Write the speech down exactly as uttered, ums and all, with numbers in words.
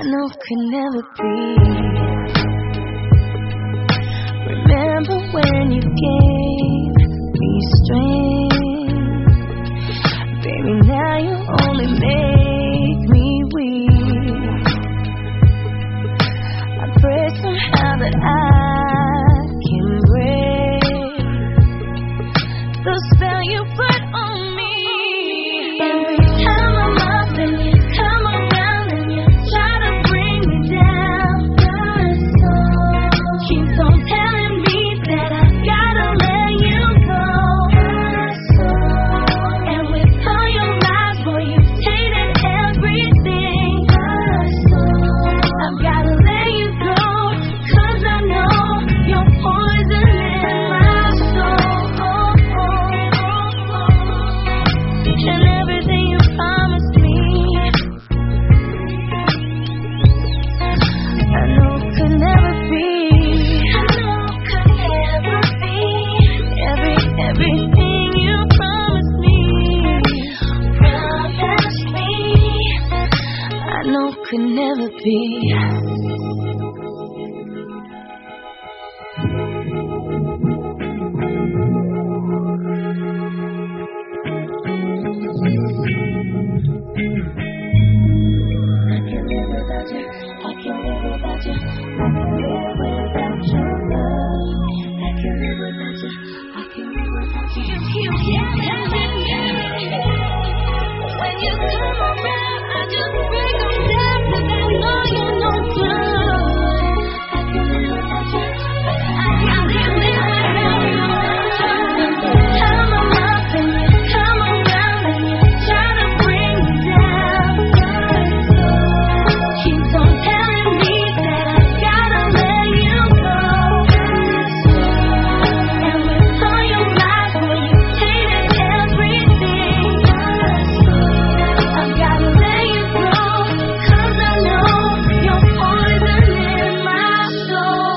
know could never be. Remember when you gave me strength, baby, now you only make me weak. I pray somehow that I can break the spell you put on me. Every time I'm up and you come around and you try to bring me down, my soul keeps on telling me that I gotta let you go, my soul. And with all your lies, boy, you've tainted everything, my soul. I've gotta let you go, 'cause I know you're poison in my soul. And everything you promised me, I know could never be. I know could never be. Every, everything you promised me, promised me, I know could never be. I can't live without you. I can't live without you. I can't live without your love. I can't live without you. I can't live without you. You keep telling me when you come around, I just break them down 'cause I know you're no good. I can't live without you. I can't live without you. Every time I'm up and you come around and you try to bring me down, keeps on telling me that I gotta let you go, and with all your lies, boy, you tainted everything. I've gotta let you go, 'cause I know you're poison in my soul.